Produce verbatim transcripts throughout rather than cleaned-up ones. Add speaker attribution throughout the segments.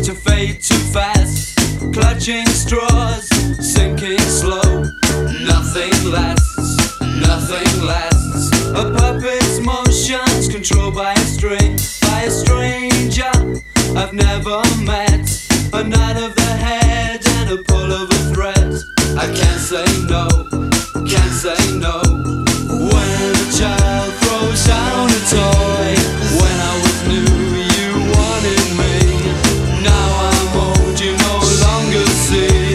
Speaker 1: to fade too fast, clutching straws, sinking slow. Nothing lasts, nothing lasts. A puppet's motions controlled by a string, by a stranger I've never met. A nod of the head and a pull of a thread. I can't say no, can't say no. When a child throws down a toy, when I was new you wanted me. Now I'm old, you no longer see.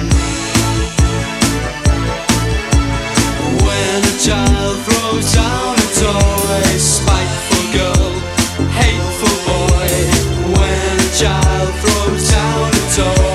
Speaker 1: When a child throws down a toy, spiteful girl, hateful boy. When a child throws down a toy.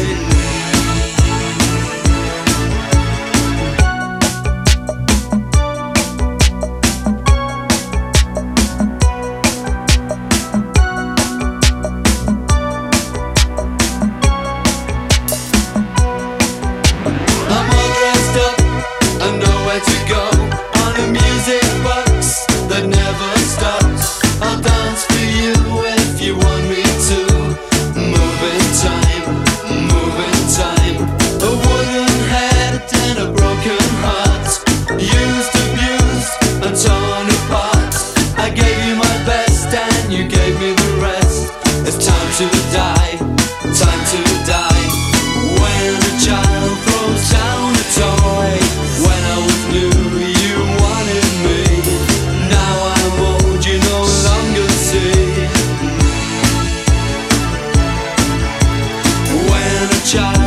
Speaker 1: I'm all dressed up, I know where to go. On a music box that never stops. I'll dance for you if you want me to. Move in time, move in time. A wooden head and a broken heart, used, abused and torn apart. I gave you my best and you gave me the rest. It's time to die, time to die. When a child throws down a toy, when I was new you wanted me. Now I'm old, you no longer see. When a child